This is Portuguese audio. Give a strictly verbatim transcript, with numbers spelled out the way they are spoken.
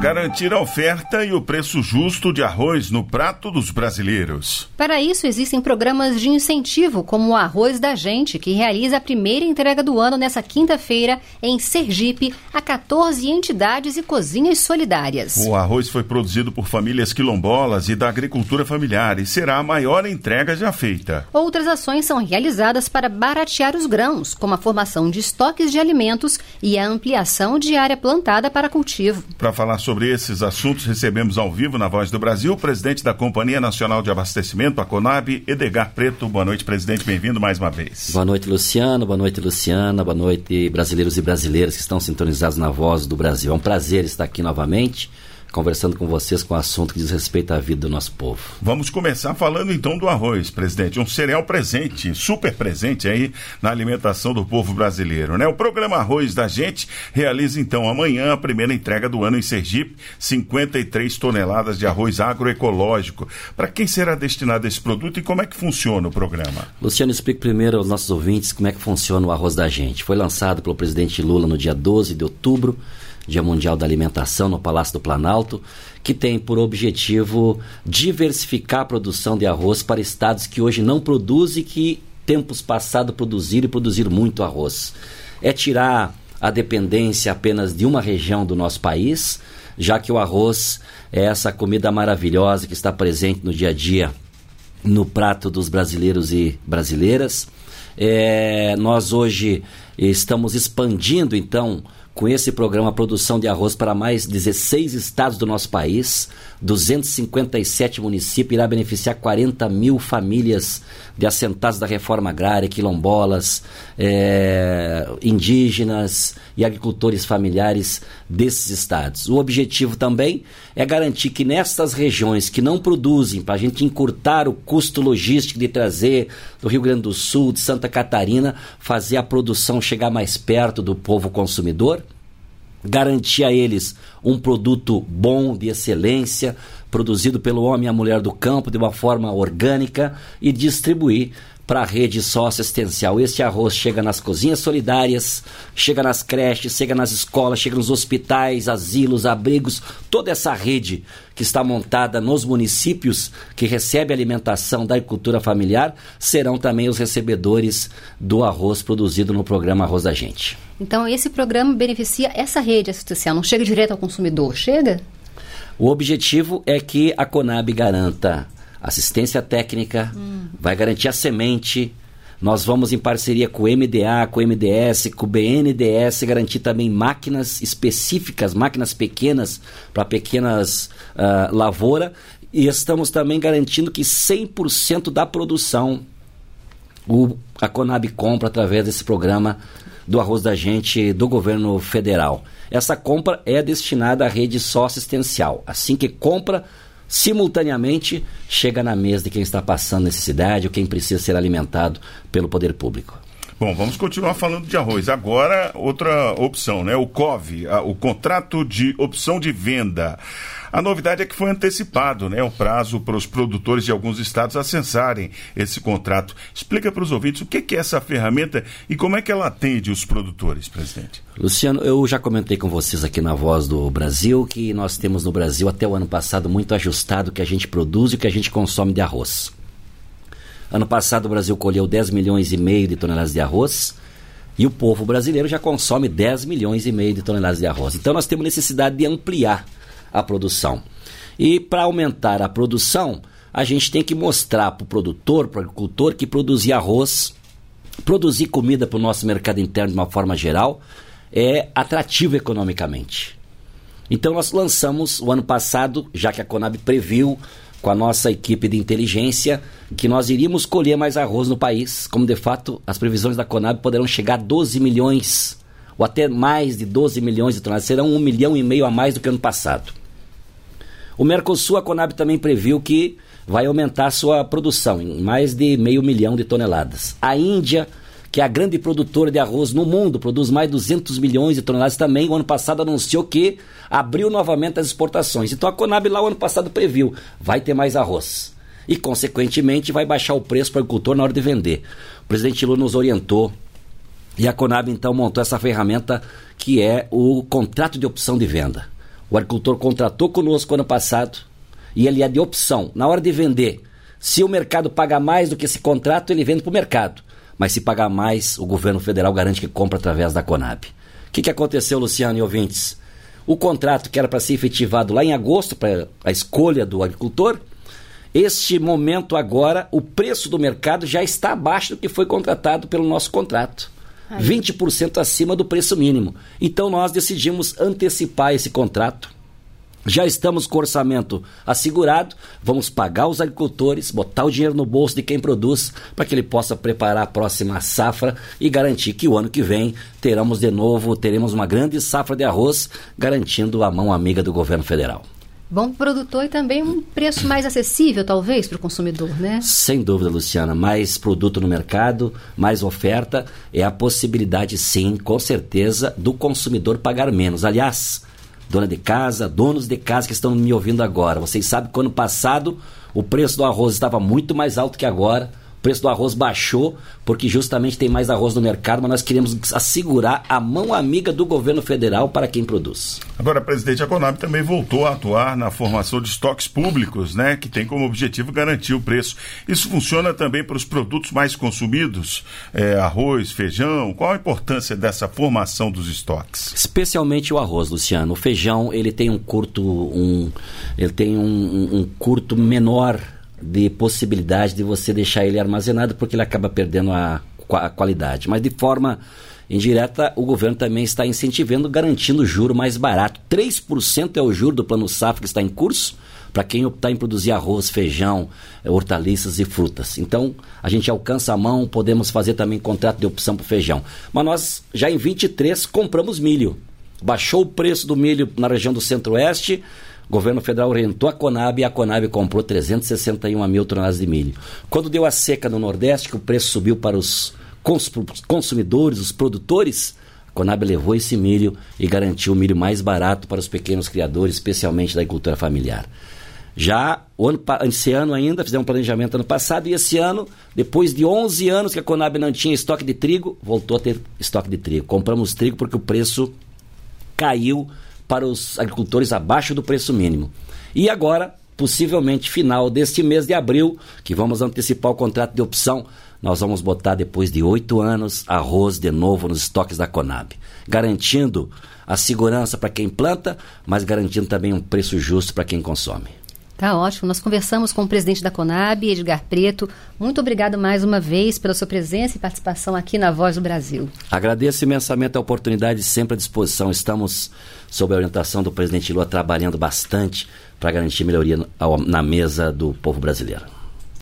Garantir a oferta e o preço justo de arroz no prato dos brasileiros. Para isso, existem programas de incentivo, como o Arroz da Gente, que realiza a primeira entrega do ano nessa quinta-feira em Sergipe, a quatorze entidades e cozinhas solidárias. O arroz foi produzido por famílias quilombolas e da agricultura familiar e será a maior entrega já feita. Outras ações são realizadas para baratear os grãos, como a formação de estoques de alimentos e a ampliação de área plantada para cultivo. Para falar sobre esses assuntos, recebemos ao vivo na Voz do Brasil o presidente da Companhia Nacional de Abastecimento, a Conab, Edgar Preto. Boa noite, presidente, bem-vindo mais uma vez. Boa noite, Luciano, boa noite, Luciana, boa noite, brasileiros e brasileiras que estão sintonizados na Voz do Brasil. É um prazer estar aqui novamente, conversando com vocês com um assunto que diz respeito à vida do nosso povo. Vamos começar falando então do arroz, presidente, um cereal presente, super presente aí na alimentação do povo brasileiro, né? O programa Arroz da Gente realiza então amanhã a primeira entrega do ano em Sergipe, cinquenta e três toneladas de arroz agroecológico. Para quem será destinado esse produto e como é que funciona o programa? Luciano, explique primeiro aos nossos ouvintes como é que funciona o Arroz da Gente. Foi lançado pelo presidente Lula no dia doze de outubro, Dia Mundial da Alimentação, no Palácio do Planalto, que tem por objetivo diversificar a produção de arroz para estados que hoje não produzem e que tempos passados produziram e produziram muito arroz. É tirar a dependência apenas de uma região do nosso país, já que o arroz é essa comida maravilhosa que está presente no dia a dia no prato dos brasileiros e brasileiras. É, nós hoje estamos expandindo, então, com esse programa, a produção de arroz para mais dezesseis estados do nosso país, duzentos e cinquenta e sete municípios, irá beneficiar quarenta mil famílias de assentados da reforma agrária, quilombolas, é, indígenas e agricultores familiares desses estados. O objetivo também é garantir que nessas regiões que não produzem, para a gente encurtar o custo logístico de trazer do Rio Grande do Sul, de Santa Catarina, fazer a produção chegar mais perto do povo consumidor, garantir a eles um produto bom, de excelência, produzido pelo homem e a mulher do campo de uma forma orgânica e distribuir para a rede socioassistencial. Este arroz chega nas cozinhas solidárias, chega nas creches, chega nas escolas, chega nos hospitais, asilos, abrigos, toda essa rede que está montada nos municípios que recebe alimentação da agricultura familiar serão também os recebedores do arroz produzido no programa Arroz da Gente. Então esse programa beneficia essa rede assistencial, não chega direto ao consumidor, chega? O objetivo é que a Conab garanta assistência técnica, hum. vai garantir a semente. Nós vamos, em parceria com o M D A, com o M D S, com o B N D E S, garantir também máquinas específicas, máquinas pequenas, para pequenas uh, lavouras. E estamos também garantindo que cem por cento da produção o, a Conab compra através desse programa do Arroz da Gente do governo federal. Essa compra é destinada à rede socioassistencial. Assim que compra, simultaneamente chega na mesa de quem está passando necessidade ou quem precisa ser alimentado pelo poder público. Bom, vamos continuar falando de arroz. Agora, outra opção, né? O C O V, a, o Contrato de Opção de Venda. A novidade é que foi antecipado, né, o prazo para os produtores de alguns estados acessarem esse contrato. Explica para os ouvintes o que é essa ferramenta e como é que ela atende os produtores, presidente. Luciano, eu já comentei com vocês aqui na Voz do Brasil que nós temos no Brasil até o ano passado muito ajustado o que a gente produz e o que a gente consome de arroz. Ano passado o Brasil colheu dez milhões e meio de toneladas de arroz e o povo brasileiro já consome dez milhões e meio de toneladas de arroz. Então nós temos necessidade de ampliar a produção. E para aumentar a produção, a gente tem que mostrar para o produtor, para o agricultor, que produzir arroz, produzir comida para o nosso mercado interno de uma forma geral, é atrativo economicamente. Então nós lançamos o ano passado, já que a Conab previu com a nossa equipe de inteligência que nós iríamos colher mais arroz no país, como de fato as previsões da Conab poderão chegar a doze milhões, ou até mais de doze milhões de toneladas, serão um milhão e meio a mais do que ano passado. O Mercosul, a Conab também previu que vai aumentar sua produção em mais de meio milhão de toneladas. A Índia, que é a grande produtora de arroz no mundo, produz mais de duzentos milhões de toneladas também. O ano passado anunciou que abriu novamente as exportações. Então a Conab lá o ano passado previu, vai ter mais arroz. E, consequentemente, vai baixar o preço para o agricultor na hora de vender. O presidente Lula nos orientou e a Conab, então, montou essa ferramenta que é o contrato de opção de venda. O agricultor contratou conosco ano passado e ele é de opção. Na hora de vender, se o mercado paga mais do que esse contrato, ele vende para o mercado. Mas se pagar mais, o governo federal garante que compra através da Conab. O que, que aconteceu, Luciano e ouvintes? O contrato que era para ser efetivado lá em agosto, para a escolha do agricultor, este momento agora, o preço do mercado já está abaixo do que foi contratado pelo nosso contrato. Aí. vinte por cento acima do preço mínimo. Então nós decidimos antecipar esse contrato. Já estamos com o orçamento assegurado, vamos pagar os agricultores, botar o dinheiro no bolso de quem produz, para que ele possa preparar a próxima safra e garantir que o ano que vem teremos de novo, teremos uma grande safra de arroz, garantindo a mão amiga do governo federal. Bom para o produtor e também um preço mais acessível, talvez, para o consumidor, né? Sem dúvida, Luciana. Mais produto no mercado, mais oferta, é a possibilidade, sim, com certeza, do consumidor pagar menos. Aliás, dona de casa, donos de casa que estão me ouvindo agora, vocês sabem que ano passado o preço do arroz estava muito mais alto que agora. O preço do arroz baixou porque justamente tem mais arroz no mercado, mas nós queremos assegurar a mão amiga do governo federal para quem produz. Agora, presidente, a Conab também voltou a atuar na formação de estoques públicos, né, que tem como objetivo garantir o preço. Isso funciona também para os produtos mais consumidos, é, arroz, feijão. Qual a importância dessa formação dos estoques? Especialmente o arroz, Luciano. O feijão, ele tem um curto, um, ele tem um, um, um curto menor de possibilidade de você deixar ele armazenado, porque ele acaba perdendo a, a qualidade. Mas de forma indireta, o governo também está incentivando, garantindo o juro mais barato. três por cento é o juro do Plano Safra que está em curso, para quem optar em produzir arroz, feijão, hortaliças e frutas. Então, a gente alcança a mão, podemos fazer também contrato de opção para o feijão. Mas nós, já em vinte e três, compramos milho. Baixou o preço do milho na região do Centro-Oeste. O governo federal orientou a Conab e a Conab comprou trezentos e sessenta e uma mil toneladas de milho. Quando deu a seca no Nordeste, que o preço subiu para os consumidores, os produtores, a Conab levou esse milho e garantiu o milho mais barato para os pequenos criadores, especialmente da agricultura familiar. Já o ano, esse ano ainda, fizemos um planejamento ano passado, e esse ano, depois de onze anos que a Conab não tinha estoque de trigo, voltou a ter estoque de trigo. Compramos trigo porque o preço caiu para os agricultores abaixo do preço mínimo. E agora, possivelmente final deste mês de abril, que vamos antecipar o contrato de opção, nós vamos botar depois de oito anos arroz de novo nos estoques da Conab, garantindo a segurança para quem planta, mas garantindo também um preço justo para quem consome. Tá ótimo. Nós conversamos com o presidente da Conab, Edgar Preto. Muito obrigado mais uma vez pela sua presença e participação aqui na Voz do Brasil. Agradeço imensamente a oportunidade, sempre à disposição. Estamos, sob a orientação do presidente Lula, trabalhando bastante para garantir melhoria na mesa do povo brasileiro.